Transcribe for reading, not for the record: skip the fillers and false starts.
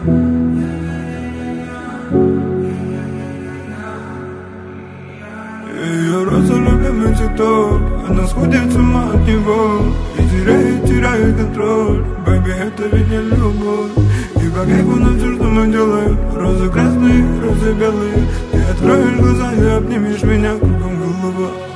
Ее роза любимый цветок, она сходит с ума от него и теряет контроль. Бэби, это ведь не любовь. И как эхо на все, что мы делаем. Розы красные, розы белые. Ты откроешь глаза и обнимешь меня кругом голова.